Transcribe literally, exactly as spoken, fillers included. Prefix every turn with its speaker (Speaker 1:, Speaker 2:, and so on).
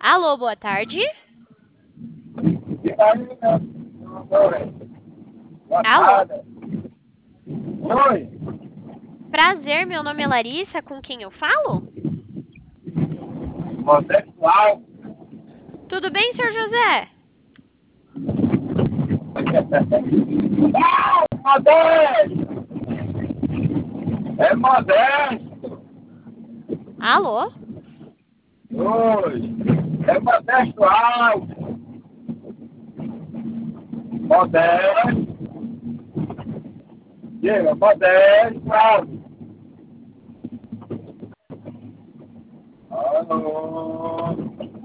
Speaker 1: Alô, boa tarde.
Speaker 2: Boa
Speaker 1: Alô.
Speaker 2: tarde. Oi,
Speaker 1: Prazer, meu nome é Larissa, com quem eu falo?
Speaker 2: homossexual.
Speaker 1: Tudo bem, senhor José?
Speaker 2: Ah, Modesto! É Modesto!
Speaker 1: Alô?
Speaker 2: Oi, é Modesto Alves. Modesto, diga, Modesto Alves. Alô,